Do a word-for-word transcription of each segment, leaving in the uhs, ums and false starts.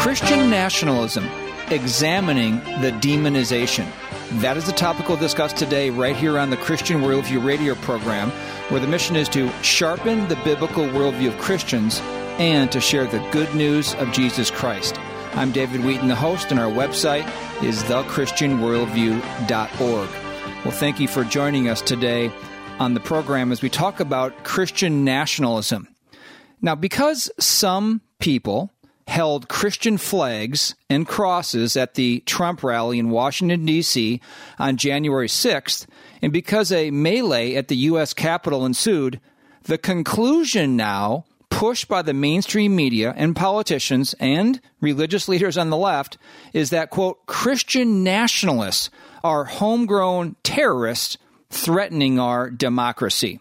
Christian nationalism, examining the demonization. That is the topic we'll discuss today right here on the Christian Worldview radio program, where the mission is to sharpen the biblical worldview of Christians and to share the good news of Jesus Christ. I'm David Wheaton, the host, and our website is the christian worldview dot org. Well, thank you for joining us today on the program as we talk about Christian nationalism. Now, because some people held Christian flags and crosses at the Trump rally in Washington, D C on January sixth, and because a melee at the U S Capitol ensued, the conclusion now, pushed by the mainstream media and politicians and religious leaders on the left, is that, quote, Christian nationalists are homegrown terrorists threatening our democracy.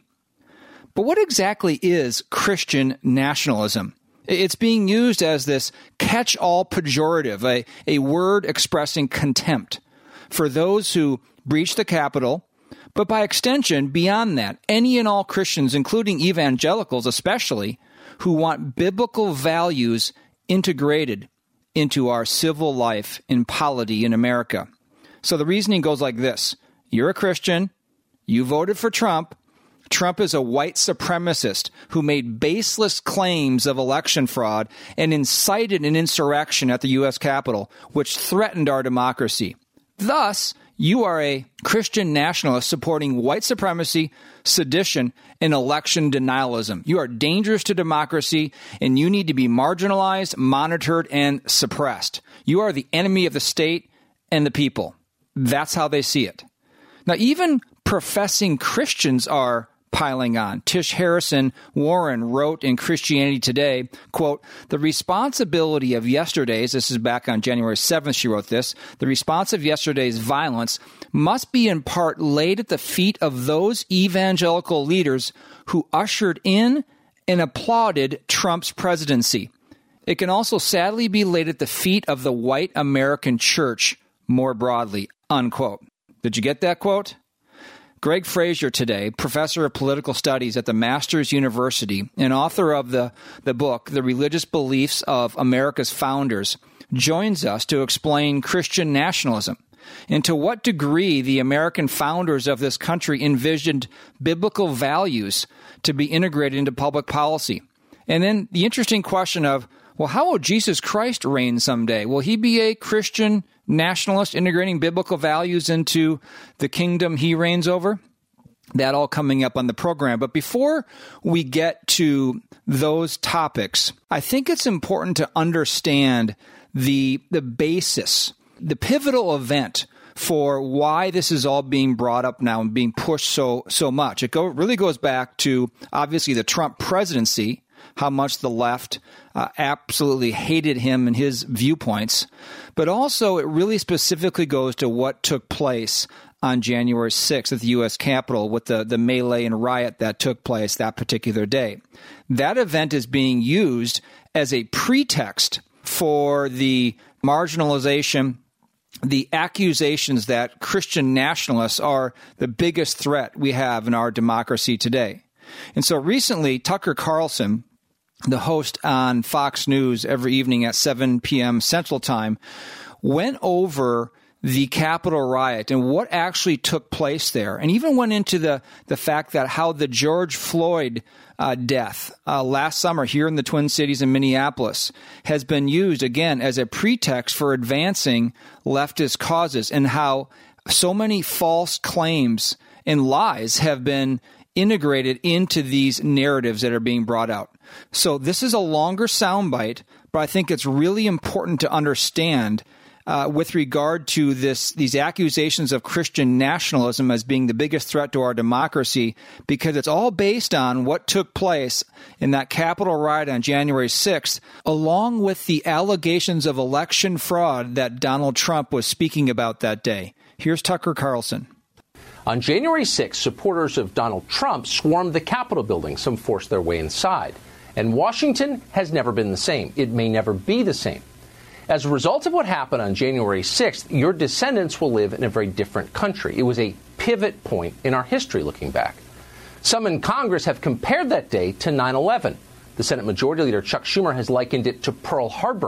But what exactly is Christian nationalism? It's being used as this catch-all pejorative, a, a word expressing contempt for those who breach the Capitol, but by extension, beyond that, any and all Christians, including evangelicals especially, who want biblical values integrated into our civil life and polity in America. So the reasoning goes like this. You're a Christian, you voted for Trump, Trump is a white supremacist who made baseless claims of election fraud and incited an insurrection at the U S Capitol, which threatened our democracy. Thus, you are a Christian nationalist supporting white supremacy, sedition, and election denialism. You are dangerous to democracy, and you need to be marginalized, monitored, and suppressed. You are the enemy of the state and the people. That's how they see it. Now, even professing Christians are piling on. Tish Harrison Warren wrote in Christianity Today, quote, the responsibility of yesterday's, this is back on January seventh, she wrote this, the response of yesterday's violence must be in part laid at the feet of those evangelical leaders who ushered in and applauded Trump's presidency. It can also sadly be laid at the feet of the white American church more broadly, unquote. Did you get that quote? Greg Frazier today, professor of political studies at the Masters University and author of the, the book, The Religious Beliefs of America's Founders, joins us to explain Christian nationalism and to what degree the American founders of this country envisioned biblical values to be integrated into public policy. And then the interesting question of, well, how will Jesus Christ reign someday? Will he be a Christian nationalist integrating biblical values into the kingdom he reigns over? That all coming up on the program. But before we get to those topics, I think it's important to understand the the basis, the pivotal event for why this is all being brought up now and being pushed so so much. It go, really goes back to, obviously, the Trump presidency, how much the left uh, absolutely hated him and his viewpoints. But also, it really specifically goes to what took place on January sixth at the U S Capitol with the, the melee and riot that took place that particular day. That event is being used as a pretext for the marginalization, the accusations that Christian nationalists are the biggest threat we have in our democracy today. And so recently, Tucker Carlson, the host on Fox News every evening at seven p.m. Central Time, went over the Capitol riot and what actually took place there, and even went into the, the fact that how the George Floyd uh, death uh, last summer here in the Twin Cities in Minneapolis has been used, again, as a pretext for advancing leftist causes, and how so many false claims and lies have been integrated into these narratives that are being brought out. So this is a longer soundbite, but I think it's really important to understand uh, with regard to this these accusations of Christian nationalism as being the biggest threat to our democracy, because it's all based on what took place in that Capitol riot on January sixth, along with the allegations of election fraud that Donald Trump was speaking about that day. Here's Tucker Carlson. On January sixth, supporters of Donald Trump swarmed the Capitol building. Some forced their way inside. And Washington has never been the same. It may never be the same. As a result of what happened on January sixth, your descendants will live in a very different country. It was a pivot point in our history looking back. Some in Congress have compared that day to nine eleven. The Senate Majority Leader Chuck Schumer has likened it to Pearl Harbor.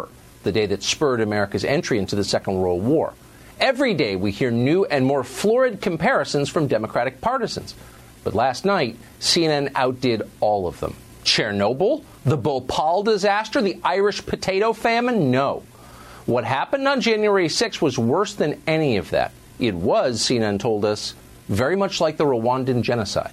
the day that spurred America's entry into the Second World War. Every day we hear new and more florid comparisons from Democratic partisans. But last night, C N N outdid all of them. Chernobyl? The Bhopal disaster? The Irish potato famine? No. What happened on January sixth was worse than any of that. It was, C N N told us, very much like the Rwandan genocide.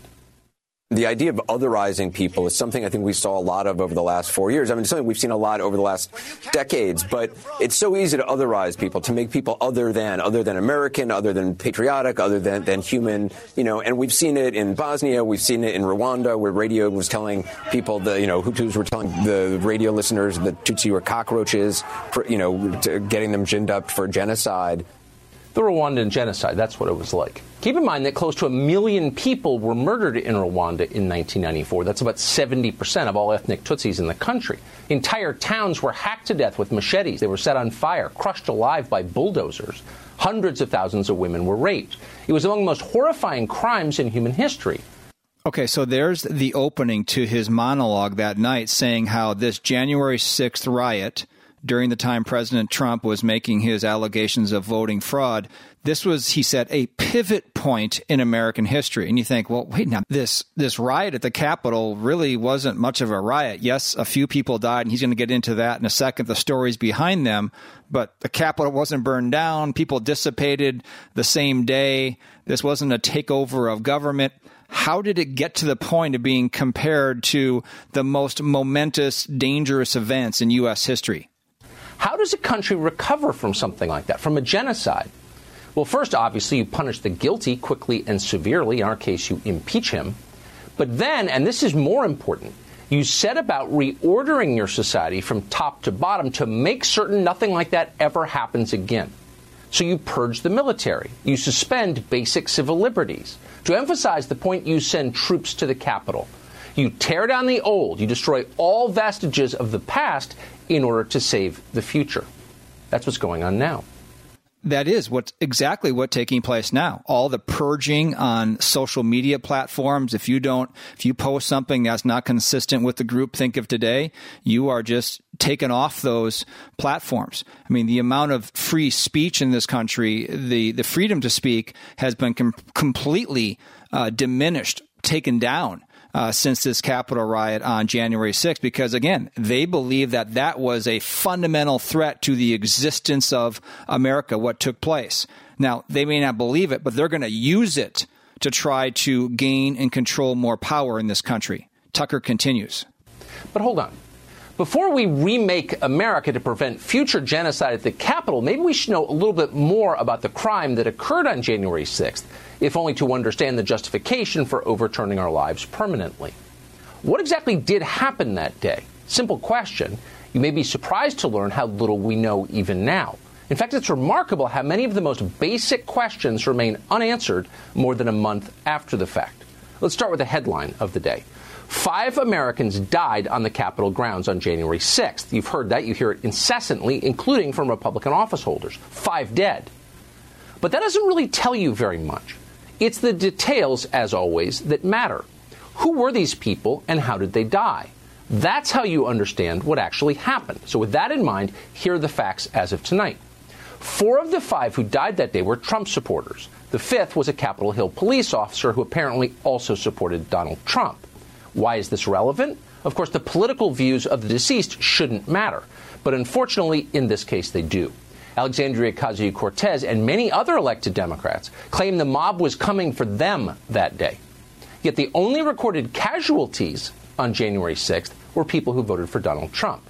The idea of otherizing people is something I think we saw a lot of over the last four years. I mean, it's something we've seen a lot over the last decades, but it's so easy to otherize people, to make people other than, other than American, other than patriotic, other than, than human, you know, and we've seen it in Bosnia, we've seen it in Rwanda, where radio was telling people, the, you know, Hutus were telling the radio listeners that Tutsi were cockroaches, for, you know, to getting them ginned up for genocide. The Rwandan genocide, that's what it was like. Keep in mind that close to a million people were murdered in Rwanda in nineteen ninety-four. That's about seventy percent of all ethnic Tutsis in the country. Entire towns were hacked to death with machetes. They were set on fire, crushed alive by bulldozers. Hundreds of thousands of women were raped. It was among the most horrifying crimes in human history. Okay, so there's the opening to his monologue that night saying how this January sixth riot, during the time President Trump was making his allegations of voting fraud, this was, he said, a pivot point in American history. And you think, well, wait now, this this riot at the Capitol really wasn't much of a riot. Yes, a few people died, and he's going to get into that in a second, the stories behind them. But the Capitol wasn't burned down. People dissipated the same day. This wasn't a takeover of government. How did it get to the point of being compared to the most momentous, dangerous events in U S history? How does a country recover from something like that, from a genocide? Well, first, obviously, you punish the guilty quickly and severely. In our case, you impeach him. But then, and this is more important, you set about reordering your society from top to bottom to make certain nothing like that ever happens again. So you purge the military. You suspend basic civil liberties. To emphasize the point, you send troops to the Capitol. You tear down the old. You destroy all vestiges of the past in order to save the future. That's what's going on now. That is what's exactly what's taking place now. All the purging on social media platforms. If you don't, if you post something that's not consistent with the groupthink of today, you are just taken off those platforms. I mean, the amount of free speech in this country, the, the freedom to speak has been com- completely uh, diminished, taken down. Uh, since this Capitol riot on January sixth, because, again, they believe that that was a fundamental threat to the existence of America, what took place. Now, they may not believe it, but they're going to use it to try to gain and control more power in this country. Tucker continues. But hold on. Before we remake America to prevent future genocide at the Capitol, maybe we should know a little bit more about the crime that occurred on January sixth, if only to understand the justification for overturning our lives permanently. What exactly did happen that day? Simple question. You may be surprised to learn how little we know even now. In fact, it's remarkable how many of the most basic questions remain unanswered more than a month after the fact. Let's start with the headline of the day. Five Americans died on the Capitol grounds on January sixth. You've heard that. You hear it incessantly, including from Republican office holders. Five dead. But that doesn't really tell you very much. It's the details, as always, that matter. Who were these people and how did they die? That's how you understand what actually happened. So with that in mind, here are the facts as of tonight. Four of the five who died that day were Trump supporters. The fifth was a Capitol Hill police officer who apparently also supported Donald Trump. Why is this relevant? Of course, the political views of the deceased shouldn't matter. But unfortunately, in this case, they do. Alexandria Ocasio-Cortez and many other elected Democrats claim the mob was coming for them that day. Yet the only recorded casualties on January sixth were people who voted for Donald Trump.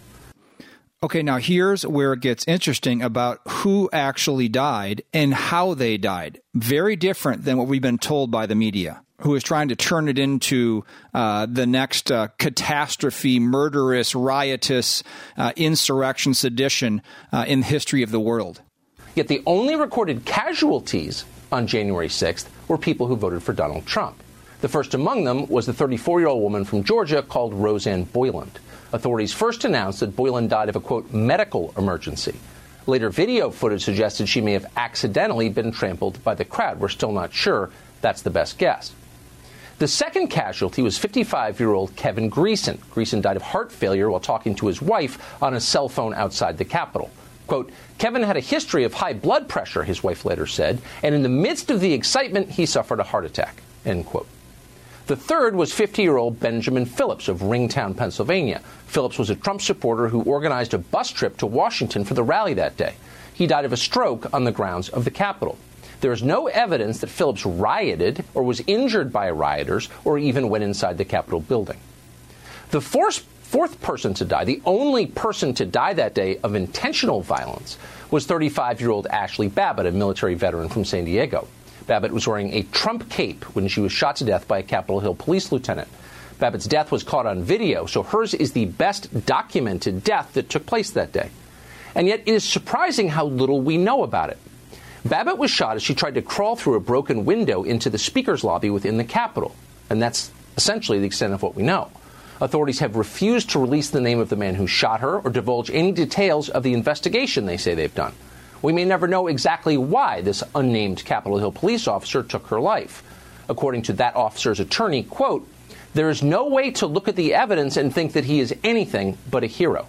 Okay, now here's where it gets interesting about who actually died and how they died. Very different than what we've been told by the media, who is trying to turn it into uh, the next uh, catastrophe, murderous, riotous uh, insurrection, sedition uh, in the history of the world. Yet the only recorded casualties on January sixth were people who voted for Donald Trump. The first among them was the thirty-four-year-old woman from Georgia called Roseanne Boyland. Authorities first announced that Boyland died of a, quote, medical emergency. Later video footage suggested she may have accidentally been trampled by the crowd. We're still not sure. That's the best guess. The second casualty was fifty-five-year-old Kevin Greeson. Greeson died of heart failure while talking to his wife on a cell phone outside the Capitol. Quote, Kevin had a history of high blood pressure, his wife later said, and in the midst of the excitement, he suffered a heart attack, end quote. The third was fifty-year-old Benjamin Phillips of Ringtown, Pennsylvania. Phillips was a Trump supporter who organized a bus trip to Washington for the rally that day. He died of a stroke on the grounds of the Capitol. There is no evidence that Phillips rioted or was injured by rioters or even went inside the Capitol building. The fourth, fourth person to die, the only person to die that day of intentional violence, was thirty-five-year-old Ashley Babbitt, a military veteran from San Diego. Babbitt was wearing a Trump cape when she was shot to death by a Capitol Hill police lieutenant. Babbitt's death was caught on video, so hers is the best documented death that took place that day. And yet it is surprising how little we know about it. Babbitt was shot as she tried to crawl through a broken window into the speaker's lobby within the Capitol. And that's essentially the extent of what we know. Authorities have refused to release the name of the man who shot her or divulge any details of the investigation they say they've done. We may never know exactly why this unnamed Capitol Hill police officer took her life. According to that officer's attorney, quote, there is no way to look at the evidence and think that he is anything but a hero.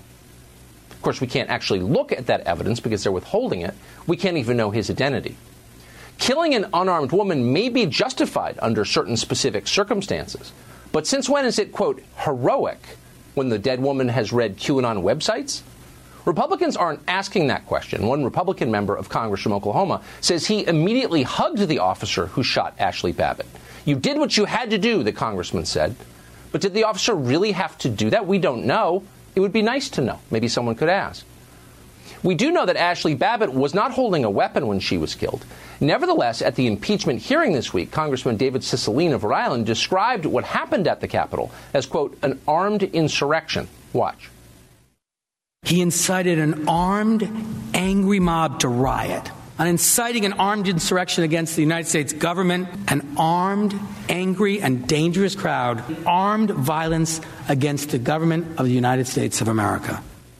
Of course, we can't actually look at that evidence because they're withholding it. We can't even know his identity. Killing an unarmed woman may be justified under certain specific circumstances. But since when is it, quote, heroic when the dead woman has read QAnon websites? Republicans aren't asking that question. One Republican member of Congress from Oklahoma says he immediately hugged the officer who shot Ashley Babbitt. You did what you had to do, the congressman said. But did the officer really have to do that? We don't know. It would be nice to know. Maybe someone could ask. We do know that Ashley Babbitt was not holding a weapon when she was killed. Nevertheless, at the impeachment hearing this week, Congressman David Cicilline of Rhode Island described what happened at the Capitol as, quote, an armed insurrection. Watch. He incited an armed, angry mob to riot. On inciting an armed insurrection against the United States government, an armed, angry, and dangerous crowd, armed violence against the government of the United States of America.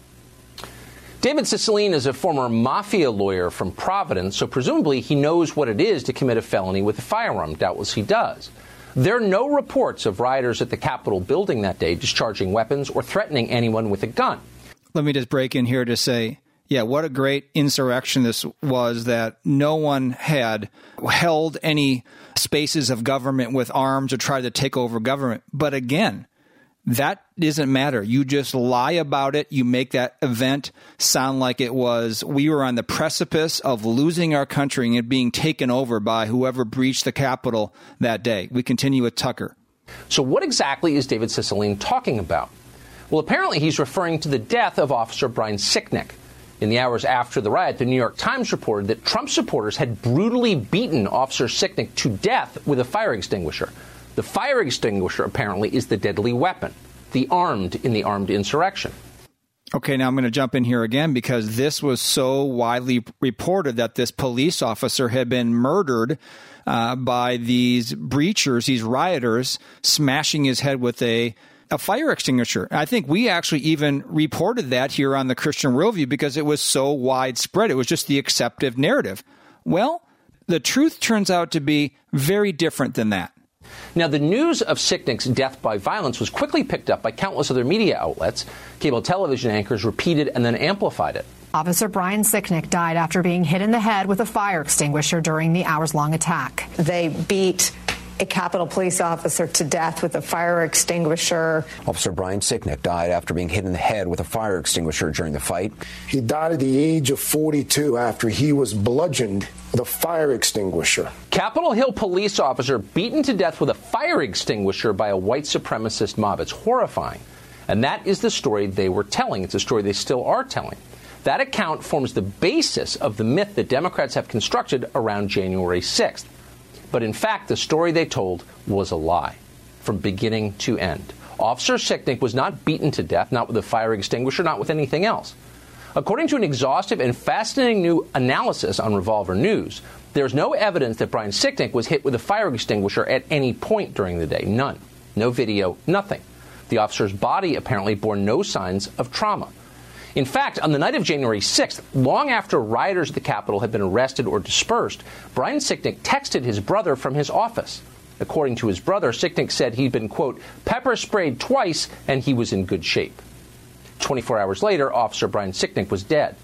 David Cicilline is a former mafia lawyer from Providence, so presumably he knows what it is to commit a felony with a firearm. Doubtless he does. There are no reports of rioters at the Capitol building that day discharging weapons or threatening anyone with a gun. Let me just break in here to say, yeah, what a great insurrection this was, that no one had held any spaces of government with arms or tried to take over government. But again, that doesn't matter. You just lie about it. You make that event sound like it was, we were on the precipice of losing our country and being taken over by whoever breached the Capitol that day. We continue with Tucker. So what exactly is David Cicilline talking about? Well, apparently he's referring to the death of Officer Brian Sicknick. In the hours after the riot, the New York Times reported that Trump supporters had brutally beaten Officer Sicknick to death with a fire extinguisher. The fire extinguisher, apparently, is the deadly weapon, the armed in the armed insurrection. Okay, now I'm going to jump in here again because this was so widely reported that this police officer had been murdered uh, by these breachers, these rioters, smashing his head with a a fire extinguisher. I think we actually even reported that here on the Christian Worldview because it was so widespread. It was just the accepted narrative. Well, the truth turns out to be very different than that. Now, the news of Sicknick's death by violence was quickly picked up by countless other media outlets. Cable television anchors repeated and then amplified it. Officer Brian Sicknick died after being hit in the head with a fire extinguisher during the hours-long attack. They beat a Capitol police officer to death with a fire extinguisher. Officer Brian Sicknick died after being hit in the head with a fire extinguisher during the fight. He died at the age of forty-two after he was bludgeoned with a fire extinguisher. Capitol Hill police officer beaten to death with a fire extinguisher by a white supremacist mob. It's horrifying. And that is the story they were telling. It's a story they still are telling. That account forms the basis of the myth that Democrats have constructed around January sixth. But in fact, the story they told was a lie from beginning to end. Officer Sicknick was not beaten to death, not with a fire extinguisher, not with anything else. According to an exhaustive and fascinating new analysis on Revolver News, there's no evidence that Brian Sicknick was hit with a fire extinguisher at any point during the day. None. No video, nothing. The officer's body apparently bore no signs of trauma. In fact, on the night of January sixth, long after rioters at the Capitol had been arrested or dispersed, Brian Sicknick texted his brother from his office. According to his brother, Sicknick said he'd been, quote, pepper sprayed twice and he was in good shape. twenty-four hours later, Officer Brian Sicknick was dead.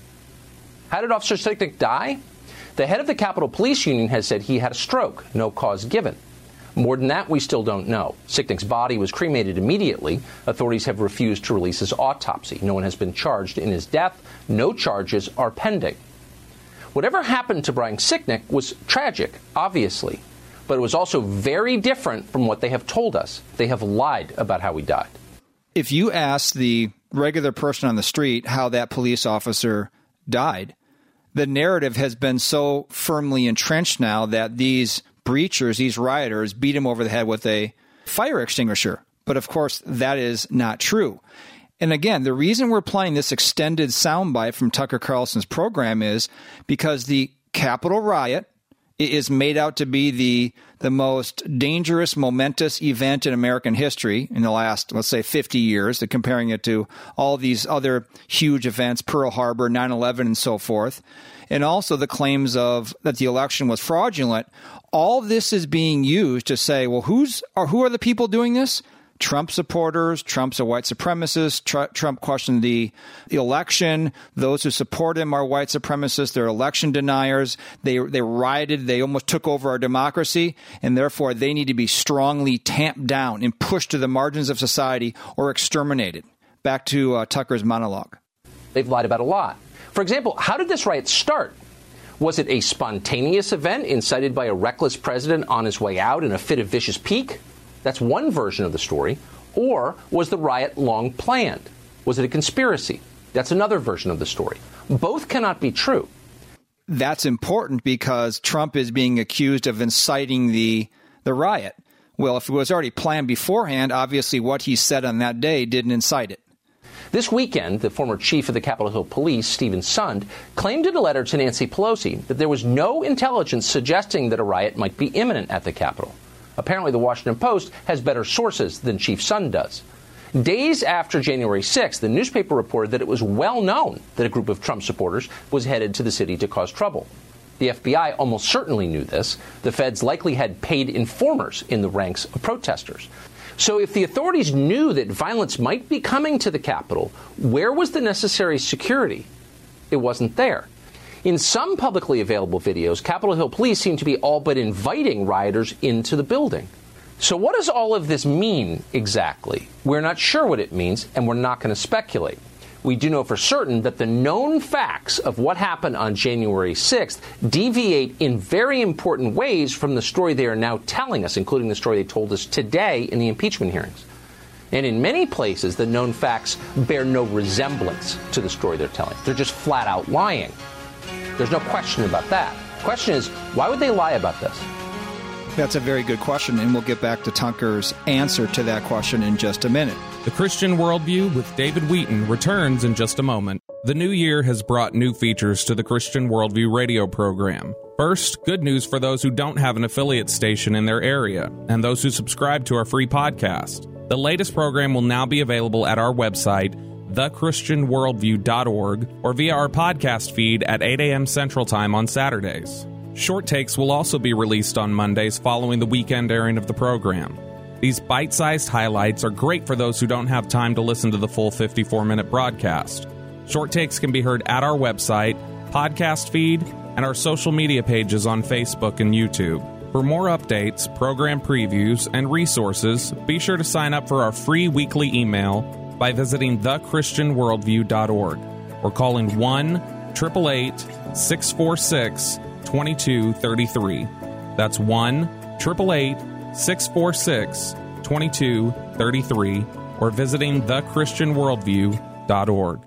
How did Officer Sicknick die? The head of the Capitol Police Union has said he had a stroke, no cause given. More than that, we still don't know. Sicknick's body was cremated immediately. Authorities have refused to release his autopsy. No one has been charged in his death. No charges are pending. Whatever happened to Brian Sicknick was tragic, obviously, but it was also very different from what they have told us. They have lied about how he died. If you ask the regular person on the street how that police officer died, the narrative has been so firmly entrenched now that these breachers, these rioters, beat him over the head with a fire extinguisher. But of course, that is not true. And again, the reason we're playing this extended soundbite from Tucker Carlson's program is because the Capitol riot is made out to be the the most dangerous, momentous event in American history in the last, let's say, fifty years, comparing it to all these other huge events, Pearl Harbor, nine eleven, and so forth. And also the claims of that the election was fraudulent. All this is being used to say, well, who's or who are the people doing this? Trump supporters. Trump's a white supremacist. Tr- Trump questioned the, the election. Those who support him are white supremacists. They're election deniers. They they rioted. They almost took over our democracy, and therefore they need to be strongly tamped down and pushed to the margins of society or exterminated. Back to uh, Tucker's monologue. They've lied about a lot. For example, how did this riot start? Was it a spontaneous event incited by a reckless president on his way out in a fit of vicious pique? That's one version of the story. Or was the riot long planned? Was it a conspiracy? That's another version of the story. Both cannot be true. That's important because Trump is being accused of inciting the the riot. Well, if it was already planned beforehand, obviously what he said on that day didn't incite it. This weekend, the former chief of the Capitol Hill Police, Stephen Sund, claimed in a letter to Nancy Pelosi that there was no intelligence suggesting that a riot might be imminent at the Capitol. Apparently, the Washington Post has better sources than Chief Sund does. Days after January sixth, the newspaper reported that it was well known that a group of Trump supporters was headed to the city to cause trouble. The F B I almost certainly knew this. The feds likely had paid informers in the ranks of protesters. So if the authorities knew that violence might be coming to the Capitol, where was the necessary security? It wasn't there. In some publicly available videos, Capitol Hill police seem to be all but inviting rioters into the building. So what does all of this mean exactly? We're not sure what it means, and we're not going to speculate. We do know for certain that the known facts of what happened on January sixth deviate in very important ways from the story they are now telling us, including the story they told us today in the impeachment hearings. And in many places, the known facts bear no resemblance to the story they're telling. They're just flat out lying. There's no question about that. The question is, why would they lie about this? That's a very good question, and we'll get back to Tucker's answer to that question in just a minute. The Christian Worldview with David Wheaton returns in just a moment. The new year has brought new features to the Christian Worldview radio program. First, good news for those who don't have an affiliate station in their area and those who subscribe to our free podcast. The latest program will now be available at our website, the christian worldview dot org, or via our podcast feed at eight a.m. Central Time on Saturdays. Short takes will also be released on Mondays following the weekend airing of the program. These bite-sized highlights are great for those who don't have time to listen to the full fifty-four minute broadcast. Short takes can be heard at our website, podcast feed, and our social media pages on Facebook and YouTube. For more updates, program previews, and resources, be sure to sign up for our free weekly email by visiting the christian worldview dot org or calling one eight eight eight, six four six, two two three three. That's one eight eight eight, six four six, two two three three or visiting the christian worldview dot org.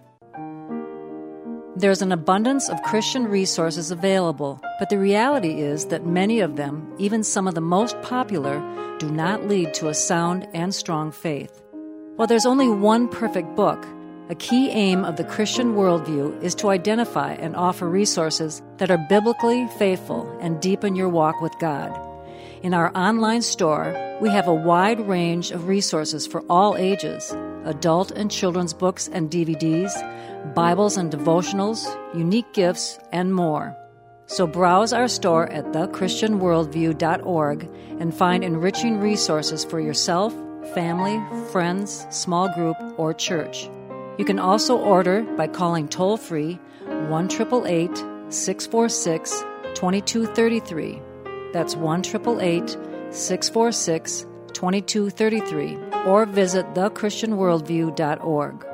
There's an abundance of Christian resources available, but the reality is that many of them, even some of the most popular, do not lead to a sound and strong faith. While there's only one perfect book, a key aim of the Christian worldview is to identify and offer resources that are biblically faithful and deepen your walk with God. In our online store, we have a wide range of resources for all ages, adult and children's books and D V Ds, Bibles and devotionals, unique gifts, and more. So browse our store at the christian worldview dot org and find enriching resources for yourself, family, friends, small group, or church. You can also order by calling toll-free one eight eight eight, six four six, two two three three. That's one eight eight eight, six four six, two two three three, or visit the christian worldview dot org.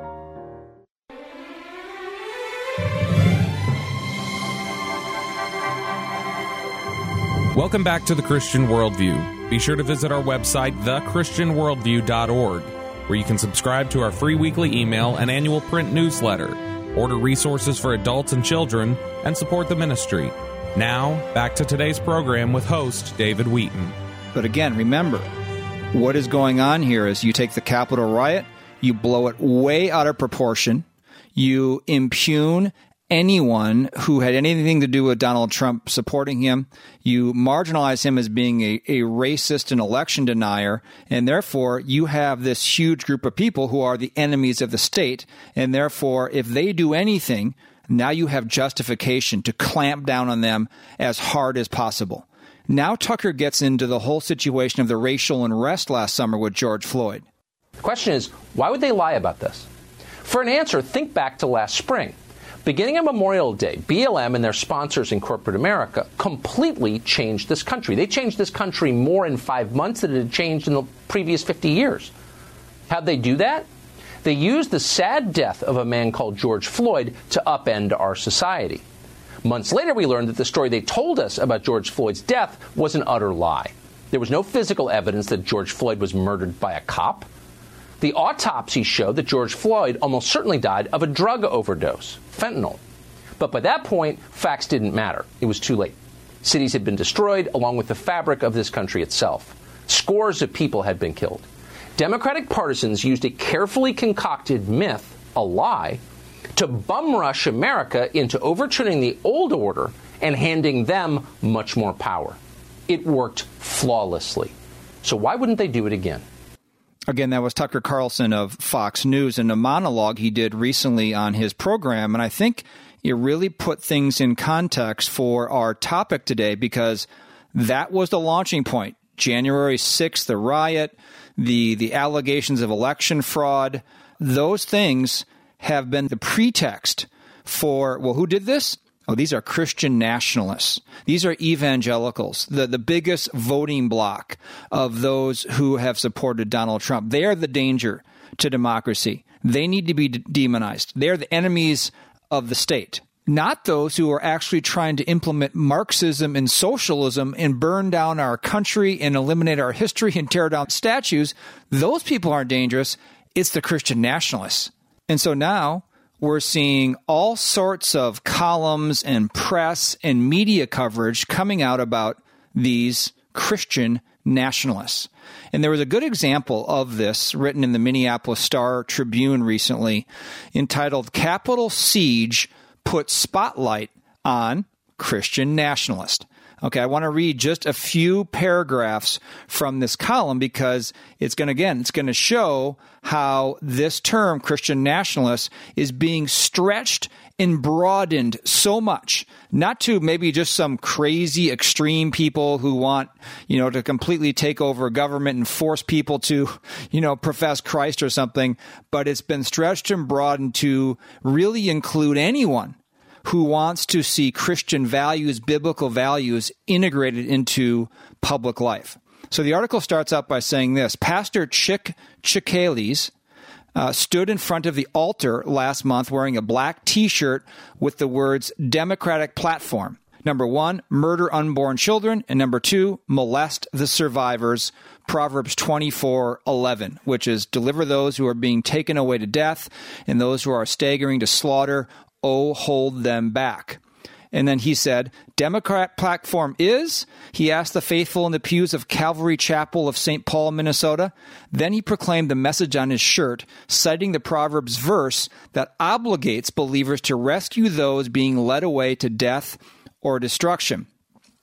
Welcome back to The Christian Worldview. Be sure to visit our website, the christian worldview dot org, where you can subscribe to our free weekly email and annual print newsletter, order resources for adults and children, and support the ministry. Now, back to today's program with host David Wheaton. But again, remember, what is going on here is you take the Capitol riot, you blow it way out of proportion, you impugn anyone who had anything to do with Donald Trump supporting him. You marginalize him as being a, a racist and election denier, and therefore you have this huge group of people who are the enemies of the state, and therefore if they do anything, now you have justification to clamp down on them as hard as possible. Now Tucker gets into the whole situation of the racial unrest last summer with George Floyd. The question is, why would they lie about this? For an answer, think back to last spring. Beginning on Memorial Day, B L M and their sponsors in corporate America completely changed this country. They changed this country more in five months than it had changed in the previous fifty years. How'd they do that? They used the sad death of a man called George Floyd to upend our society. Months later, we learned that the story they told us about George Floyd's death was an utter lie. There was no physical evidence that George Floyd was murdered by a cop. The autopsy showed that George Floyd almost certainly died of a drug overdose, fentanyl. But by that point, facts didn't matter. It was too late. Cities had been destroyed, along with the fabric of this country itself. Scores of people had been killed. Democratic partisans used a carefully concocted myth, a lie, to bum rush America into overturning the old order and handing them much more power. It worked flawlessly. So why wouldn't they do it again? Again, that was Tucker Carlson of Fox News in a monologue he did recently on his program. And I think it really put things in context for our topic today, because that was the launching point. January sixth, the riot, the, the allegations of election fraud, those things have been the pretext for, well, who did this? Oh, these are Christian nationalists. These are evangelicals, the, the biggest voting bloc of those who have supported Donald Trump. They are the danger to democracy. They need to be de- demonized. They are the enemies of the state, not those who are actually trying to implement Marxism and socialism and burn down our country and eliminate our history and tear down statues. Those people aren't dangerous. It's the Christian nationalists. And so now we're seeing all sorts of columns and press and media coverage coming out about these Christian nationalists. And there was a good example of this written in the Minneapolis Star-Tribune recently, entitled "Capitol Siege Puts Spotlight on Christian Nationalist." Okay, I want to read just a few paragraphs from this column, because it's going to, again, it's going to show how this term, Christian nationalist, is being stretched and broadened so much, not to maybe just some crazy extreme people who want, you know, to completely take over government and force people to, you know, profess Christ or something, but it's been stretched and broadened to really include anyone who wants to see Christian values, biblical values, integrated into public life. So the article starts out by saying this: Pastor Chick Chickales uh, stood in front of the altar last month wearing a black T-shirt with the words Democratic Platform. Number one, murder unborn children, and number two, molest the survivors, Proverbs twenty-four eleven, which is deliver those who are being taken away to death and those who are staggering to slaughter, oh, hold them back. And then he said, Democrat platform is, he asked the faithful in the pews of Calvary Chapel of Saint Paul, Minnesota. Then he proclaimed the message on his shirt, citing the Proverbs verse that obligates believers to rescue those being led away to death or destruction.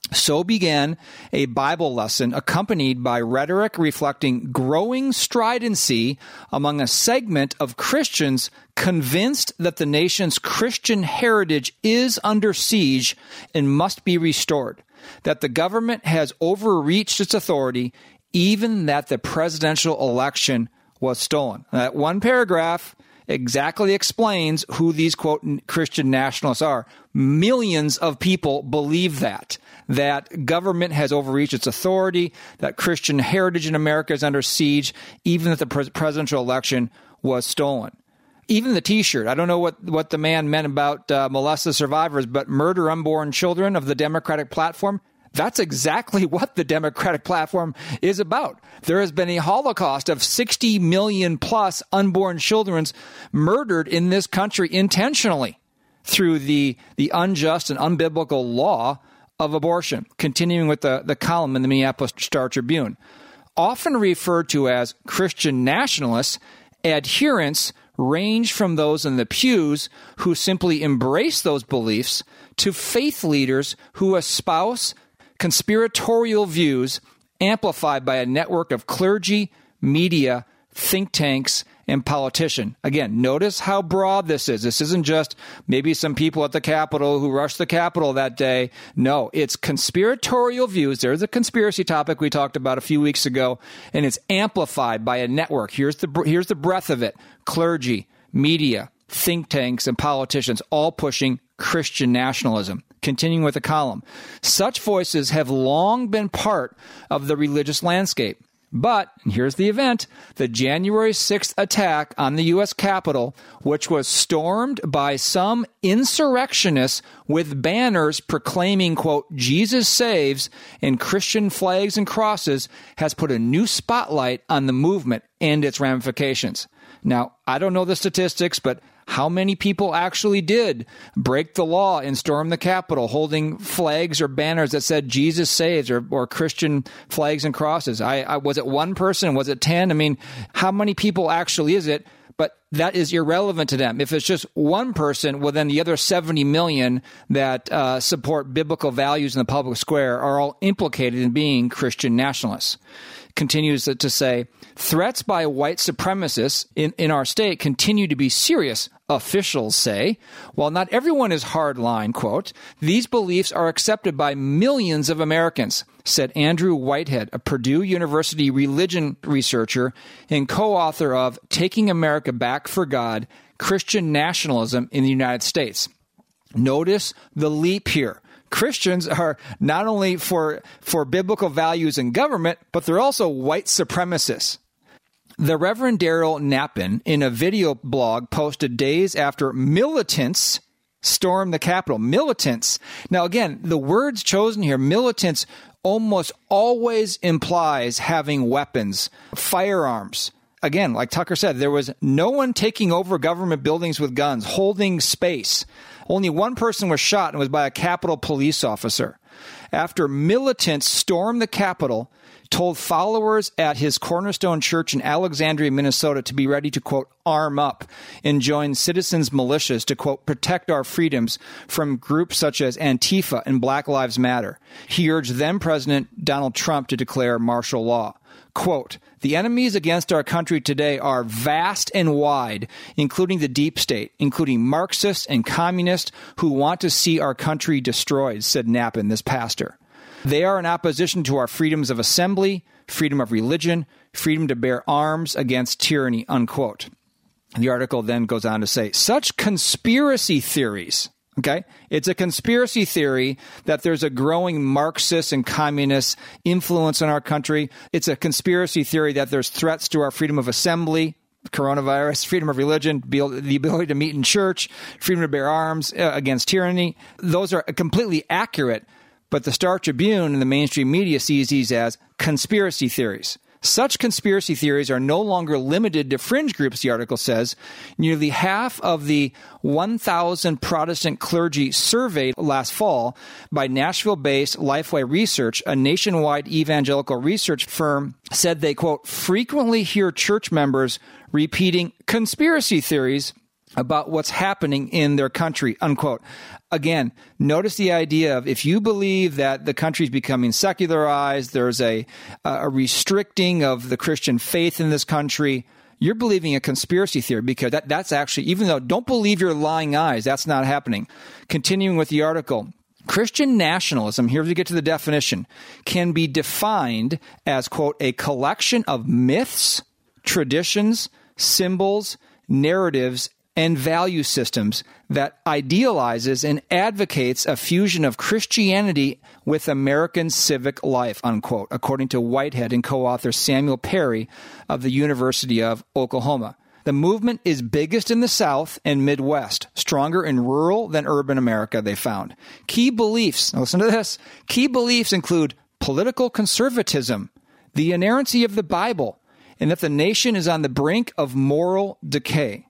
So began a Bible lesson accompanied by rhetoric reflecting growing stridency among a segment of Christians convinced that the nation's Christian heritage is under siege and must be restored, that the government has overreached its authority, even that the presidential election was stolen. That one paragraph exactly explains who these, quote, Christian nationalists are. Millions of people believe that, that government has overreached its authority, that Christian heritage in America is under siege, even that the pres- presidential election was stolen. Even the T-shirt, I don't know what, what the man meant about uh, molested survivors, but murder unborn children of the Democratic platform, that's exactly what the Democratic platform is about. There has been a Holocaust of sixty million plus unborn children murdered in this country intentionally through the, the unjust and unbiblical law of abortion. Continuing with the, the column in the Minneapolis Star Tribune. Often referred to as Christian nationalists, adherents range from those in the pews who simply embrace those beliefs to faith leaders who espouse conspiratorial views amplified by a network of clergy, media, think tanks, and politicians. Again, notice how broad this is. This isn't just maybe some people at the Capitol who rushed the Capitol that day. No, it's conspiratorial views. There's a conspiracy topic we talked about a few weeks ago, and it's amplified by a network. Here's the here's the breadth of it. Clergy, media, think tanks, and politicians all pushing Christian nationalism. Continuing with the column. Such voices have long been part of the religious landscape. But, and here's the event, the January sixth attack on the U S Capitol, which was stormed by some insurrectionists with banners proclaiming, quote, Jesus saves, and Christian flags and crosses, has put a new spotlight on the movement and its ramifications. Now, I don't know the statistics, but how many people actually did break the law and storm the Capitol holding flags or banners that said Jesus saves or, or Christian flags and crosses? I, I was it one person? Was it ten? I mean, how many people actually is it? But that is irrelevant to them. If it's just one person, well, then the other seventy million that uh, support biblical values in the public square are all implicated in being Christian nationalists. Continues to say, threats by white supremacists in, in our state continue to be serious, officials say. While not everyone is hardline, quote, these beliefs are accepted by millions of Americans, said Andrew Whitehead, a Purdue University religion researcher and co-author of Taking America Back for God, Christian Nationalism in the United States. Notice the leap here. Christians are not only for, for biblical values in government, but they're also white supremacists. The Reverend Daryl Knappen, in a video blog posted days after militants stormed the Capitol. Militants. Now, again, the words chosen here, militants, almost always implies having weapons, firearms. Again, like Tucker said, there was no one taking over government buildings with guns, holding space. Only one person was shot and was by a Capitol police officer. After militants stormed the Capitol, told followers at his Cornerstone Church in Alexandria, Minnesota, to be ready to, quote, arm up and join citizens' militias to, quote, protect our freedoms from groups such as Antifa and Black Lives Matter. He urged then-President Donald Trump to declare martial law. Quote, the enemies against our country today are vast and wide, including the deep state, including Marxists and communists who want to see our country destroyed, said Knappen, this pastor. They are in opposition to our freedoms of assembly, freedom of religion, freedom to bear arms against tyranny, unquote. The article then goes on to say, such conspiracy theories, okay? It's a conspiracy theory that there's a growing Marxist and communist influence in our country. It's a conspiracy theory that there's threats to our freedom of assembly, coronavirus, freedom of religion, the ability to meet in church, freedom to bear arms against tyranny. Those are completely accurate. But the Star Tribune and the mainstream media sees these as conspiracy theories. Such conspiracy theories are no longer limited to fringe groups, the article says. Nearly half of the one thousand Protestant clergy surveyed last fall by Nashville-based Lifeway Research, a nationwide evangelical research firm, said they, quote, frequently hear church members repeating conspiracy theories about what's happening in their country, unquote. Again, notice the idea of if you believe that the country is becoming secularized, there's a, a restricting of the Christian faith in this country, you're believing a conspiracy theory, because that, that's actually, even though don't believe your lying eyes, that's not happening. Continuing with the article, Christian nationalism, here we get to the definition, can be defined as, quote, a collection of myths, traditions, symbols, narratives, and value systems that idealizes and advocates a fusion of Christianity with American civic life, unquote, according to Whitehead and co-author Samuel Perry of the University of Oklahoma. The movement is biggest in the South and Midwest, stronger in rural than urban America, they found. Key beliefs, now listen to this, key beliefs include political conservatism, the inerrancy of the Bible, and that the nation is on the brink of moral decay.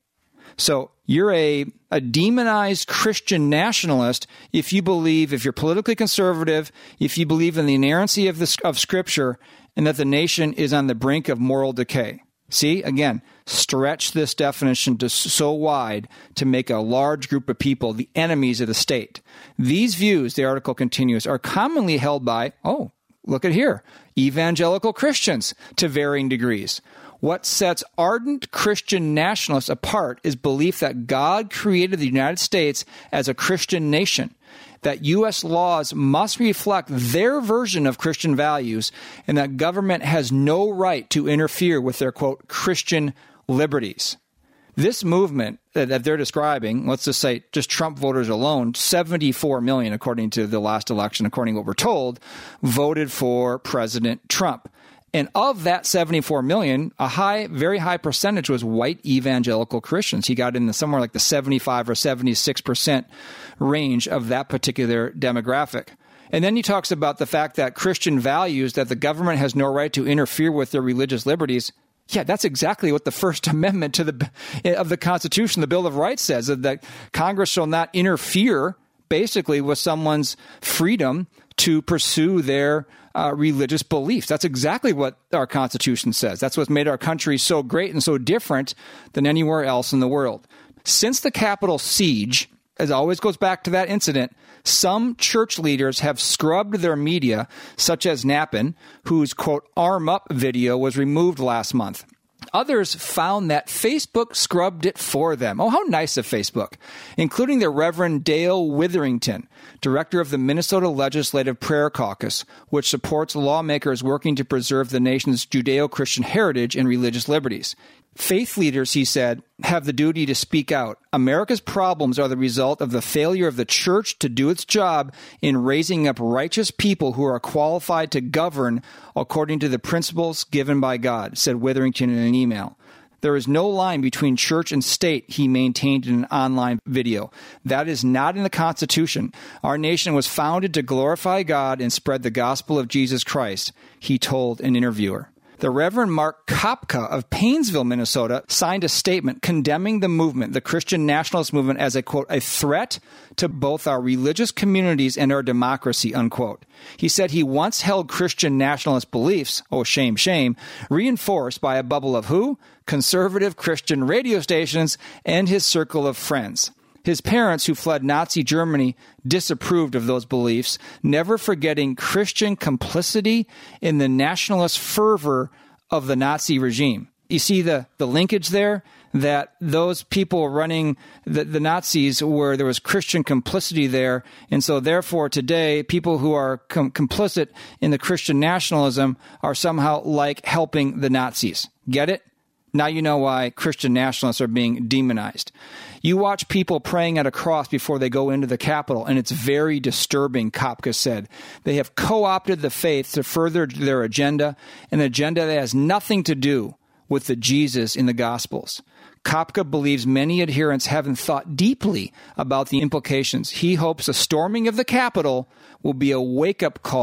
So you're a, a demonized Christian nationalist if you believe, if you're politically conservative, if you believe in the inerrancy of, the, of Scripture, and that the nation is on the brink of moral decay. See, again, stretch this definition to so wide to make a large group of people the enemies of the state. These views, the article continues, are commonly held by, oh, look at here, evangelical Christians to varying degrees. What sets ardent Christian nationalists apart is belief that God created the United States as a Christian nation, that U S laws must reflect their version of Christian values, and that government has no right to interfere with their, quote, Christian liberties. This movement that they're describing, let's just say just Trump voters alone, seventy-four million, according to the last election, according to what we're told, voted for President Trump. And of that seventy-four million, a high, very high percentage was white evangelical Christians. He got in the, somewhere like the seventy-five or seventy-six percent range of that particular demographic. And then he talks about the fact that Christian values, that the government has no right to interfere with their religious liberties. Yeah, that's exactly what the First Amendment to the of the Constitution, the Bill of Rights, says, that Congress shall not interfere, basically, with someone's freedom to pursue their uh, religious beliefs. That's exactly what our Constitution says. That's what's made our country so great and so different than anywhere else in the world. Since the Capitol siege, as always goes back to that incident, some church leaders have scrubbed their media, such as Nappen, whose, quote, arm up video was removed last month. Others found that Facebook scrubbed it for them. Oh, how nice of Facebook, including the Reverend Dale Witherington, director of the Minnesota Legislative Prayer Caucus, which supports lawmakers working to preserve the nation's Judeo-Christian heritage and religious liberties. Faith leaders, he said, have the duty to speak out. America's problems are the result of the failure of the church to do its job in raising up righteous people who are qualified to govern according to the principles given by God, said Witherington in an email. There is no line between church and state, he maintained in an online video. That is not in the Constitution. Our nation was founded to glorify God and spread the gospel of Jesus Christ, he told an interviewer. The Reverend Mark Kopka of Paynesville, Minnesota, signed a statement condemning the movement, the Christian nationalist movement, as a, quote, a threat to both our religious communities and our democracy, unquote. He said he once held Christian nationalist beliefs, oh, shame, shame, reinforced by a bubble of who? Conservative Christian radio stations and his circle of friends. His parents, who fled Nazi Germany, disapproved of those beliefs, never forgetting Christian complicity in the nationalist fervor of the Nazi regime. You see the, the linkage there? That those people running the, the Nazis, where there was Christian complicity there, and so therefore today, people who are com- complicit in the Christian nationalism are somehow like helping the Nazis. Get it? Now you know why Christian nationalists are being demonized. You watch people praying at a cross before they go into the Capitol, and it's very disturbing, Kopka said. They have co-opted the faith to further their agenda, an agenda that has nothing to do with the Jesus in the Gospels. Kopka believes many adherents haven't thought deeply about the implications. He hopes a storming of the Capitol will be a wake-up call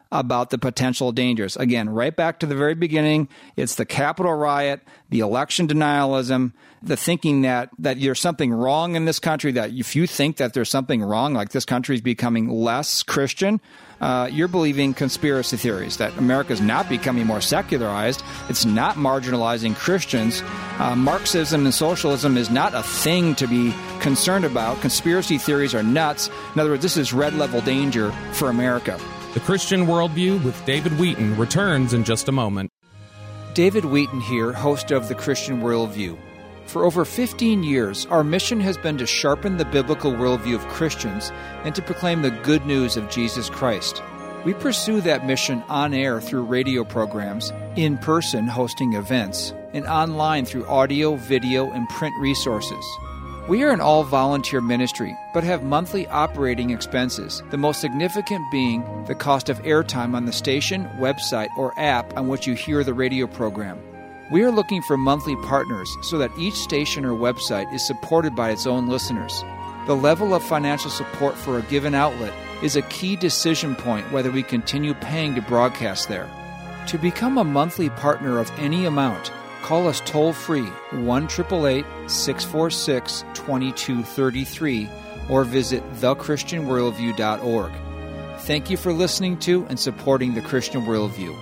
about the potential dangers. Again, right back to the very beginning, it's the Capitol riot, the election denialism, the thinking that, that there's something wrong in this country, that if you think that there's something wrong, like this country is becoming less Christian, uh, you're believing conspiracy theories, that America is not becoming more secularized, it's not marginalizing Christians. Uh, Marxism and socialism is not a thing to be concerned about. Conspiracy theories are nuts. In other words, this is red-level danger for America. The Christian Worldview with David Wheaton returns in just a moment. David Wheaton here, host of The Christian Worldview. For over fifteen years, our mission has been to sharpen the biblical worldview of Christians and to proclaim the good news of Jesus Christ. We pursue that mission on air through radio programs, in person hosting events, and online through audio, video, and print resources. We are an all-volunteer ministry, but have monthly operating expenses, the most significant being the cost of airtime on the station, website, or app on which you hear the radio program. We are looking for monthly partners so that each station or website is supported by its own listeners. The level of financial support for a given outlet is a key decision point whether we continue paying to broadcast there. To become a monthly partner of any amount, call us toll-free one eight eight eight, six four six, two two three three or visit the christian worldview dot org. Thank you for listening to and supporting The Christian Worldview.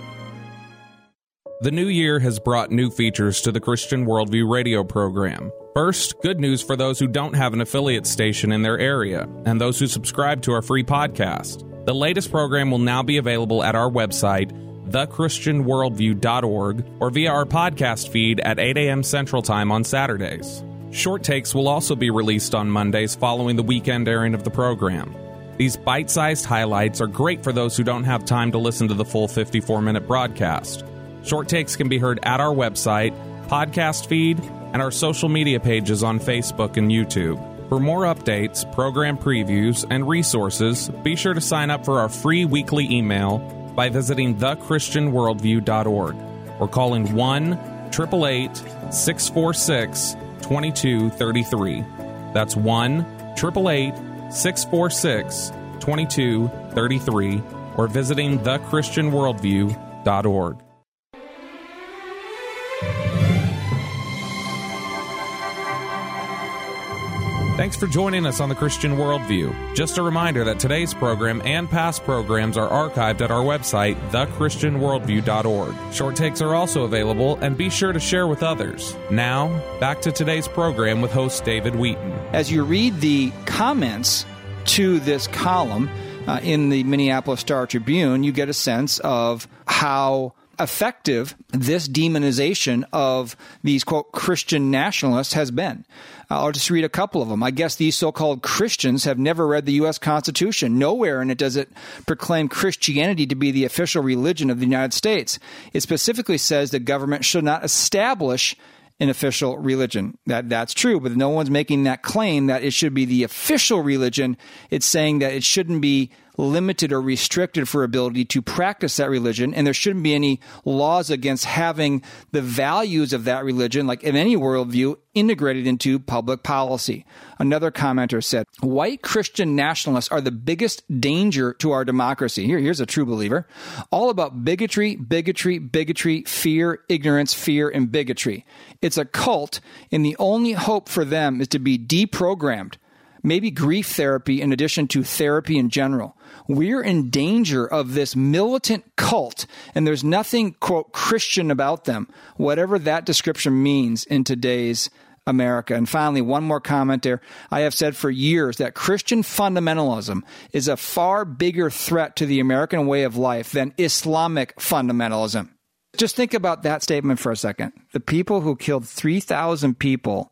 The new year has brought new features to the Christian Worldview radio program. First, good news for those who don't have an affiliate station in their area and those who subscribe to our free podcast. The latest program will now be available at our website, the christian worldview dot org, or via our podcast feed at eight a.m. Central Time on Saturdays. Short takes will also be released on Mondays following the weekend airing of the program. These bite-sized highlights are great for those who don't have time to listen to the full fifty-four minute broadcast. Short takes can be heard at our website, podcast feed, and our social media pages on Facebook and YouTube. For more updates, program previews, and resources, be sure to sign up for our free weekly email by visiting the christian worldview dot org or calling one eight eight eight, six four six, two two three three. That's one eight eight eight, six four six, two two three three or visiting the christian worldview dot org. Thanks for joining us on The Christian Worldview. Just a reminder that today's program and past programs are archived at our website, the christian worldview dot org. Short takes are also available, and be sure to share with others. Now, back to today's program with host David Wheaton. As you read the comments to this column uh, in the Minneapolis Star-Tribune, you get a sense of how effective this demonization of these, quote, Christian nationalists has been. Uh, I'll just read a couple of them. I guess these so-called Christians have never read the U S Constitution. Nowhere in it does it proclaim Christianity to be the official religion of the United States. It specifically says the government should not establish an official religion. That that's true, but no one's making that claim that it should be the official religion. It's saying that it shouldn't be limited or restricted for ability to practice that religion, and there shouldn't be any laws against having the values of that religion, like in any worldview, integrated into public policy. Another commenter said, white Christian nationalists are the biggest danger to our democracy. Here, here's a true believer. All about bigotry, bigotry, bigotry, fear, ignorance, fear, and bigotry. It's a cult, and the only hope for them is to be deprogrammed. Maybe grief therapy in addition to therapy in general. We're in danger of this militant cult, and there's nothing, quote, Christian about them, whatever that description means in today's America. And finally, one more comment there. I have said for years that Christian fundamentalism is a far bigger threat to the American way of life than Islamic fundamentalism. Just think about that statement for a second. The people who killed three thousand people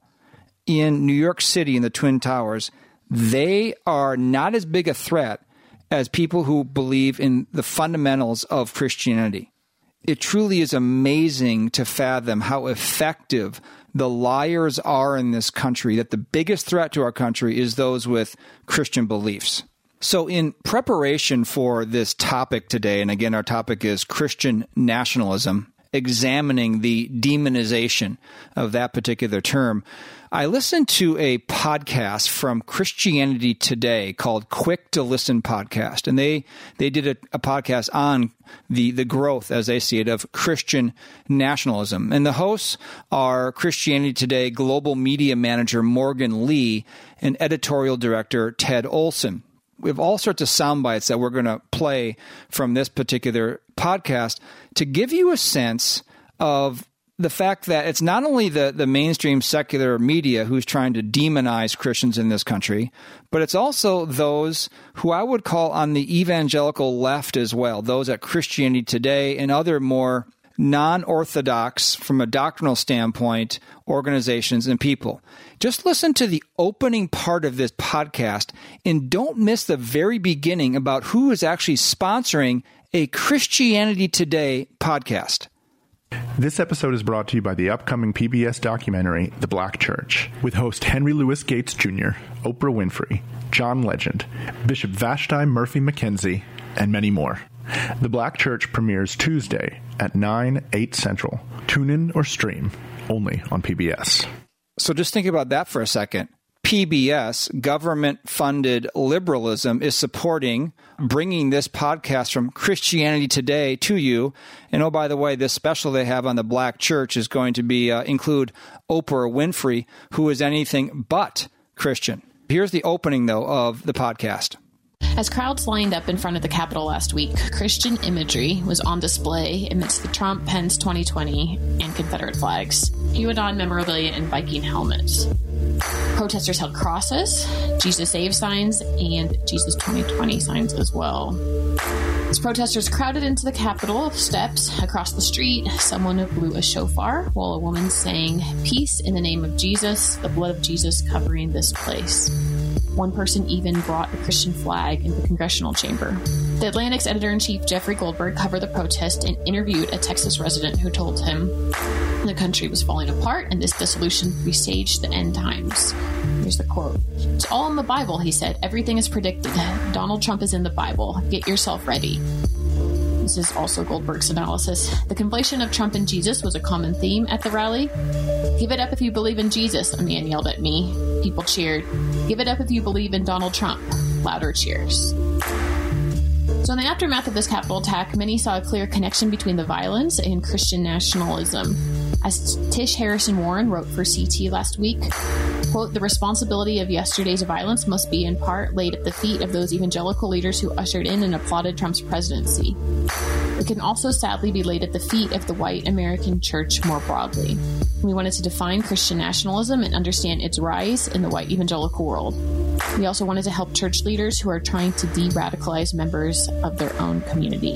in New York City in the Twin Towers, they are not as big a threat as people who believe in the fundamentals of Christianity. It truly is amazing to fathom how effective the liars are in this country, that the biggest threat to our country is those with Christian beliefs. So in preparation for this topic today, and again, our topic is Christian nationalism, examining the demonization of that particular term. I listened to a podcast from Christianity Today called Quick to Listen Podcast, and they they did a, a podcast on the the growth, as they see it, of Christian nationalism. And the hosts are Christianity Today Global Media Manager Morgan Lee and Editorial Director Ted Olson. We have all sorts of sound bites that we're going to play from this particular podcast to give you a sense of the fact that it's not only the, the mainstream secular media who's trying to demonize Christians in this country, but it's also those who I would call on the evangelical left as well, those at Christianity Today and other more non-orthodox, from a doctrinal standpoint, organizations and people. Just listen to the opening part of this podcast and don't miss the very beginning about who is actually sponsoring a Christianity Today podcast. This episode is brought to you by the upcoming P B S documentary, The Black Church, with host Henry Louis Gates Junior, Oprah Winfrey, John Legend, Bishop Vashti Murphy McKenzie, and many more. The Black Church premieres Tuesday at nine, eight Central. Tune in or stream, only on P B S. So just think about that for a second. P B S, government-funded liberalism, is supporting bringing this podcast from Christianity Today to you. And oh, by the way, this special they have on the Black Church is going to be uh, include Oprah Winfrey, who is anything but Christian. Here's the opening, though, of the podcast. As crowds lined up in front of the Capitol last week, Christian imagery was on display amidst the Trump, Pence twenty twenty and Confederate flags, QAnon memorabilia, and Viking helmets. Protesters held crosses, Jesus Save signs, and Jesus twenty twenty signs as well. As protesters crowded into the Capitol steps across the street, someone blew a shofar while a woman sang, "Peace in the name of Jesus, the blood of Jesus covering this place." One person even brought a Christian flag in the congressional chamber. The Atlantic's editor-in-chief, Jeffrey Goldberg, covered the protest and interviewed a Texas resident who told him the country was falling apart and this dissolution presaged the end times. Here's the quote. "It's all in the Bible," he said. "Everything is predicted. Donald Trump is in the Bible. Get yourself ready." This is also Goldberg's analysis. The conflation of Trump and Jesus was a common theme at the rally. "Give it up if you believe in Jesus," a man yelled at me. People cheered. "Give it up if you believe in Donald Trump." Louder cheers. So in the aftermath of this Capitol attack, many saw a clear connection between the violence and Christian nationalism. As Tish Harrison Warren wrote for C T last week, quote, "The responsibility of yesterday's violence must be in part laid at the feet of those evangelical leaders who ushered in and applauded Trump's presidency. It can also sadly be laid at the feet of the white American church more broadly." We wanted to define Christian nationalism and understand its rise in the white evangelical world. We also wanted to help church leaders who are trying to de-radicalize members of their own community.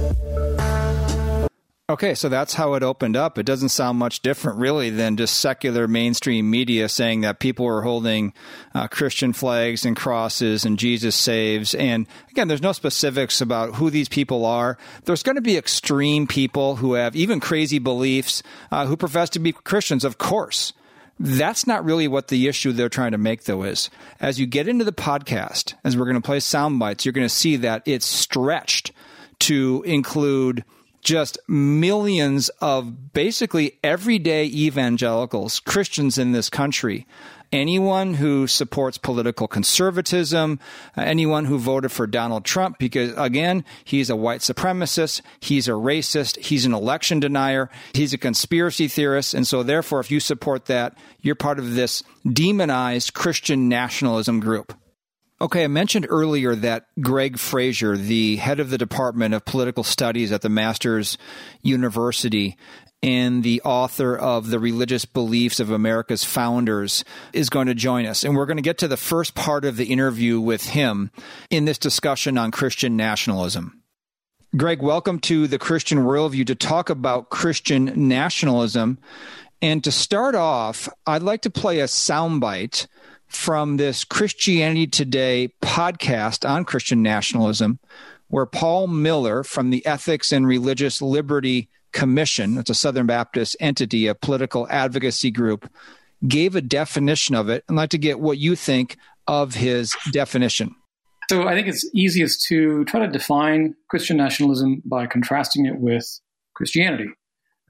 Okay, so that's how it opened up. It doesn't sound much different, really, than just secular mainstream media saying that people are holding uh, Christian flags and crosses and Jesus saves. And again, there's no specifics about who these people are. There's going to be extreme people who have even crazy beliefs uh, who profess to be Christians, of course. That's not really what the issue they're trying to make, though, is. As you get into the podcast, as we're going to play sound bites, you're going to see that it's stretched to include just millions of basically everyday evangelicals, Christians in this country. Anyone who supports political conservatism, anyone who voted for Donald Trump, because, again, he's a white supremacist, he's a racist, he's an election denier, he's a conspiracy theorist, and so therefore, if you support that, you're part of this demonized Christian nationalism group. Okay, I mentioned earlier that Greg Fraser, the head of the Department of Political Studies at the Masters University and the author of The Religious Beliefs of America's Founders, is going to join us. And we're going to get to the first part of the interview with him in this discussion on Christian nationalism. Greg, welcome to the Christian Worldview to talk about Christian nationalism. And to start off, I'd like to play a soundbite from this Christianity Today podcast on Christian nationalism, where Paul Miller from the Ethics and Religious Liberty Commission, that's a Southern Baptist entity, a political advocacy group, gave a definition of it. I'd like to get what you think of his definition. So I think it's easiest to try to define Christian nationalism by contrasting it with Christianity.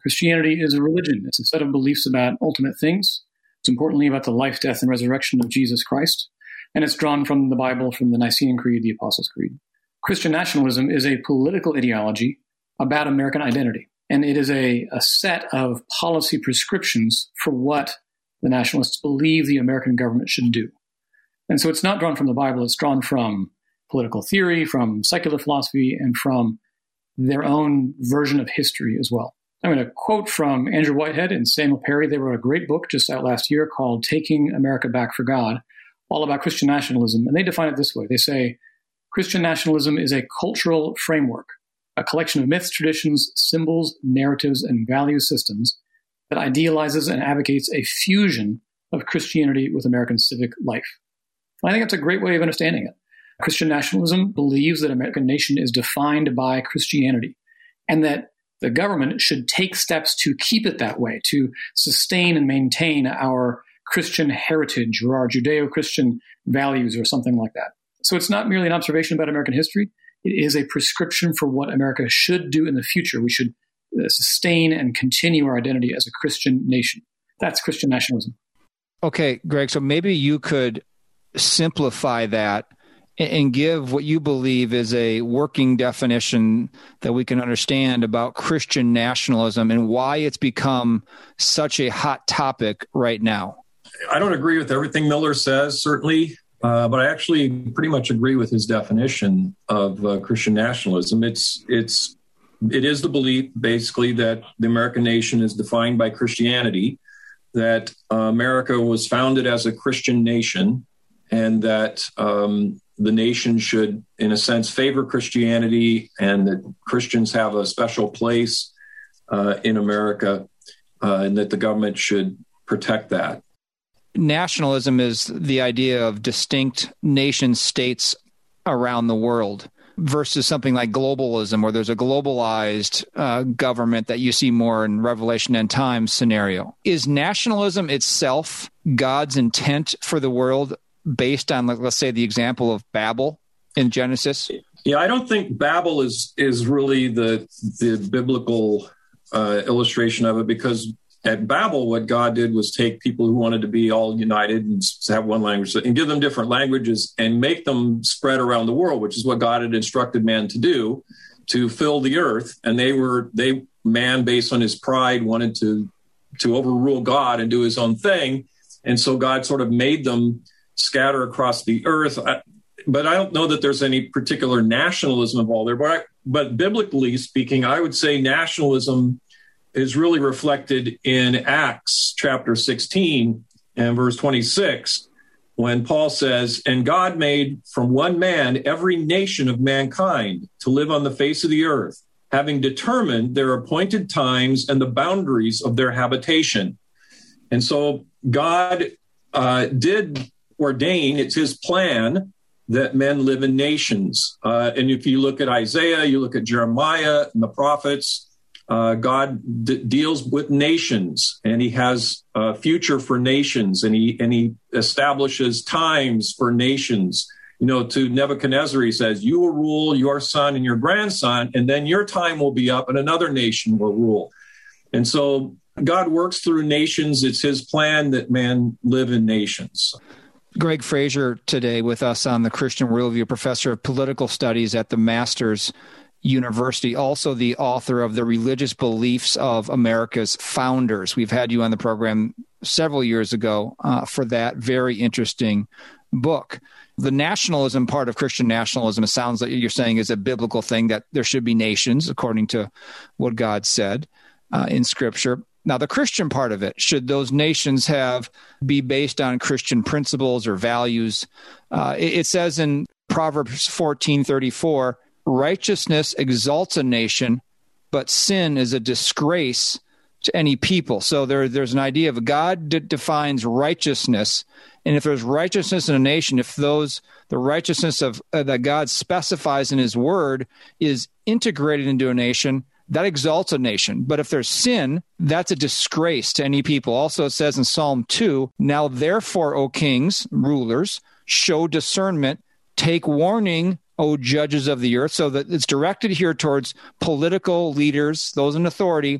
Christianity is a religion. It's a set of beliefs about ultimate things. It's importantly about the life, death, and resurrection of Jesus Christ. And it's drawn from the Bible, from the Nicene Creed, the Apostles' Creed. Christian nationalism is a political ideology about American identity. And it is a, a set of policy prescriptions for what the nationalists believe the American government should do. And so it's not drawn from the Bible. It's drawn from political theory, from secular philosophy, and from their own version of history as well. I'm going to quote from Andrew Whitehead and Samuel Perry. They wrote a great book just out last year called Taking America Back for God, all about Christian nationalism. And they define it this way. They say, Christian nationalism is a cultural framework, a collection of myths, traditions, symbols, narratives, and value systems that idealizes and advocates a fusion of Christianity with American civic life. And I think that's a great way of understanding it. Christian nationalism believes that American nation is defined by Christianity, and that the government should take steps to keep it that way, to sustain and maintain our Christian heritage or our Judeo-Christian values or something like that. So it's not merely an observation about American history. It is a prescription for what America should do in the future. We should uh, sustain and continue our identity as a Christian nation. That's Christian nationalism. Okay, Greg, so maybe you could simplify that and give what you believe is a working definition that we can understand about Christian nationalism and why it's become such a hot topic right now. I don't agree with everything Miller says, certainly, uh, but I actually pretty much agree with his definition of uh, Christian nationalism. It's it's it is the belief, basically, that the American nation is defined by Christianity, that uh, America was founded as a Christian nation, and that um, the nation should, in a sense, favor Christianity, and that Christians have a special place uh, in America, uh, and that the government should protect that. Nationalism is the idea of distinct nation states around the world versus something like globalism, where there's a globalized uh, government that you see more in Revelation End Times scenario. Is nationalism itself God's intent for the world based on, like, let's say, the example of Babel in Genesis? Yeah, I don't think Babel is is really the the biblical uh, illustration of it, because at Babel, what God did was take people who wanted to be all united and have one language and give them different languages and make them spread around the world, which is what God had instructed man to do, to fill the earth. And they were they man, based on his pride, wanted to to overrule God and do his own thing, and so God sort of made them scatter across the earth. I, but I don't know that there's any particular nationalism involved there. But, I, but biblically speaking, I would say nationalism is really reflected in Acts chapter sixteen and verse twenty-six, when Paul says, "And God made from one man every nation of mankind to live on the face of the earth, having determined their appointed times and the boundaries of their habitation." And so God uh, did ordain, it's his plan, that men live in nations. Uh, and if you look at Isaiah, you look at Jeremiah and the prophets, uh, God d- deals with nations, and he has a future for nations, and he and he establishes times for nations. You know, to Nebuchadnezzar, he says, "You will rule your son and your grandson, and then your time will be up and another nation will rule." And so God works through nations. It's his plan that man live in nations. Greg Fraser today with us on the Christian Worldview, professor of political studies at the Masters University, also the author of The Religious Beliefs of America's Founders. We've had you on the program several years ago uh, for that very interesting book. The nationalism part of Christian nationalism, it sounds like you're saying, is a biblical thing, that there should be nations according to what God said uh, in Scripture. Now, the Christian part of it, should those nations have be based on Christian principles or values? Uh, it, it says in Proverbs fourteen thirty-four, "Righteousness exalts a nation, but sin is a disgrace to any people." So there, there's an idea of God d- defines righteousness, and if there's righteousness in a nation, if those the righteousness of uh, that God specifies in His Word is integrated into a nation, that exalts a nation. But if there's sin, that's a disgrace to any people. Also, it says in Psalm two, "Now therefore, O kings, rulers, show discernment, take warning, O judges of the earth." So that it's directed here towards political leaders, those in authority,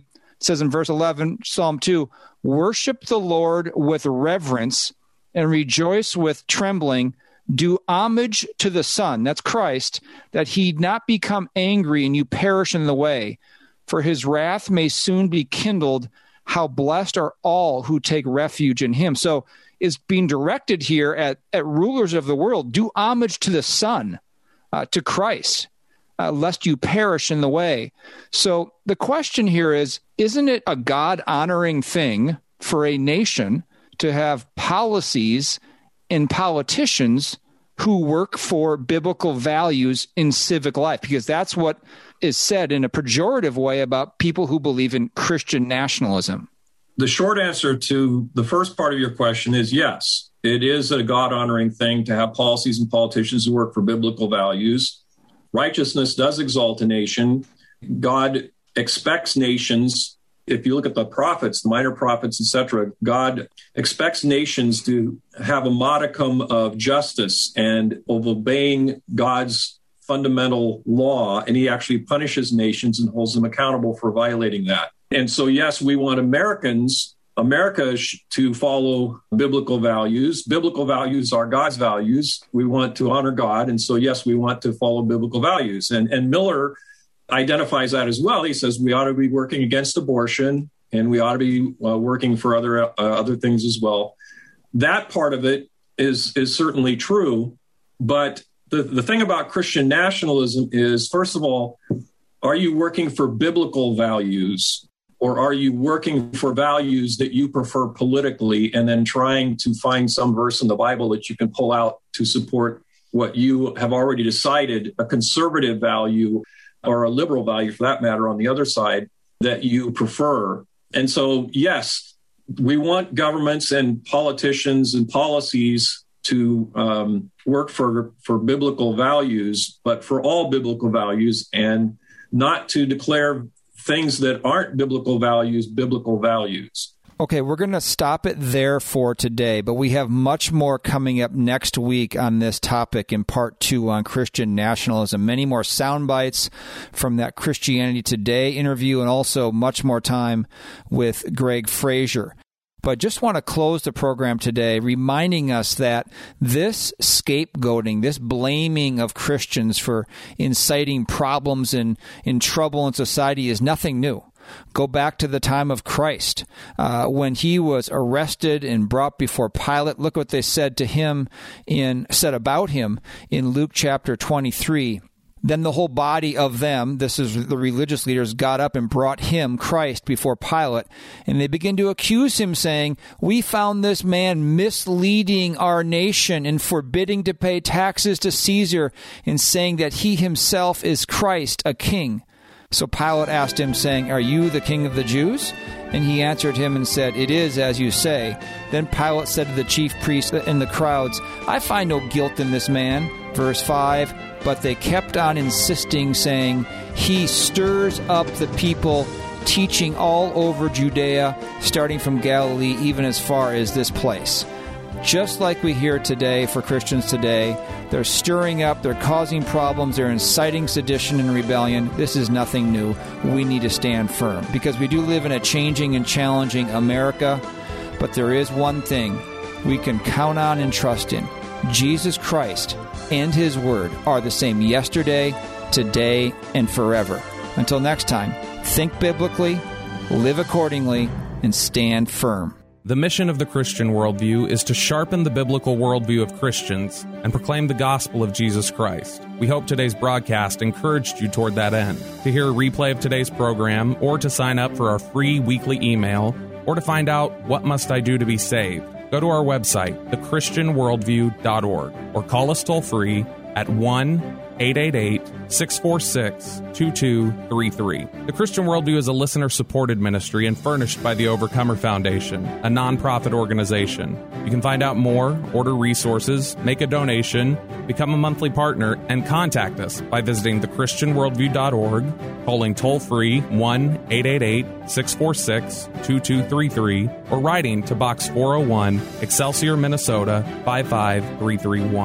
It says in verse eleven, Psalm two, worship the Lord with reverence and rejoice with trembling. Do homage to the Son, that's Christ, that he not become angry and you perish in the way, for his wrath may soon be kindled. How blessed are all who take refuge in him. So it's being directed here at, at rulers of the world. Do homage to the Son, uh, to Christ, uh, lest you perish in the way. So the question here is, isn't it a God-honoring thing for a nation to have policies and politicians who work for biblical values in civic life? Because that's what is said in a pejorative way about people who believe in Christian nationalism. The short answer to the first part of your question is yes. It is a God-honoring thing to have policies and politicians who work for biblical values. Righteousness does exalt a nation. God expects nations. If you look at the prophets, the minor prophets, et cetera, God expects nations to have a modicum of justice and of obeying God's fundamental law, and he actually punishes nations and holds them accountable for violating that. And so, yes, we want Americans, America to follow biblical values. Biblical values are God's values. We want to honor God. And so, yes, we want to follow biblical values. And, and Miller identifies that as well. He says we ought to be working against abortion, and we ought to be uh, working for other uh, other things as well. That part of it is is certainly true. But the, the thing about Christian nationalism is, first of all, are you working for biblical values, or are you working for values that you prefer politically and then trying to find some verse in the Bible that you can pull out to support what you have already decided, a conservative value or a liberal value for that matter on the other side that you prefer? And so, yes, we want governments and politicians and policies to um, work for, for biblical values, but for all biblical values, and not to declare things that aren't biblical values, biblical values. Okay, we're going to stop it there for today, but we have much more coming up next week on this topic in part two on Christian nationalism. Many more sound bites from that Christianity Today interview, and also much more time with Greg Frazier. But just want to close the program today reminding us that this scapegoating, this blaming of Christians for inciting problems and in trouble in society is nothing new. Go back to the time of Christ. Uh, when he was arrested and brought before Pilate, look what they said to him in said about him in Luke chapter twenty-three. Then the whole body of them, this is the religious leaders, got up and brought him, Christ, before Pilate. And they began to accuse him, saying, "We found this man misleading our nation and forbidding to pay taxes to Caesar, and saying that he himself is Christ, a king." So Pilate asked him, saying, "Are you the king of the Jews?" And he answered him and said, "It is as you say." Then Pilate said to the chief priests and the crowds, "I find no guilt in this man." Verse five, but they kept on insisting, saying, "He stirs up the people, teaching all over Judea, starting from Galilee, even as far as this place." Just like we hear today for Christians today, they're stirring up, they're causing problems, they're inciting sedition and rebellion. This is nothing new. We need to stand firm because we do live in a changing and challenging America. But there is one thing we can count on and trust in. Jesus Christ and his word are the same yesterday, today, and forever. Until next time, think biblically, live accordingly, and stand firm. The mission of the Christian worldview is to sharpen the biblical worldview of Christians and proclaim the gospel of Jesus Christ. We hope today's broadcast encouraged you toward that end. To hear a replay of today's program, or to sign up for our free weekly email, or to find out what must I do to be saved, go to our website, the christian worldview dot org, or call us toll-free at one eight eight eight, six four six, two two three three. The Christian Worldview is a listener-supported ministry and furnished by the Overcomer Foundation, a nonprofit organization. You can find out more, order resources, make a donation, become a monthly partner, and contact us by visiting the christian worldview dot org, calling toll-free one eight eight eight, six four six, two two three three, or writing to Box four oh one, Excelsior, Minnesota five five three three one.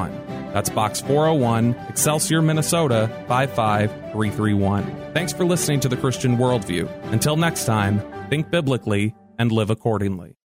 That's Box four oh one, Excelsior, Minnesota, five five three three one. Thanks for listening to The Christian Worldview. Until next time, think biblically and live accordingly.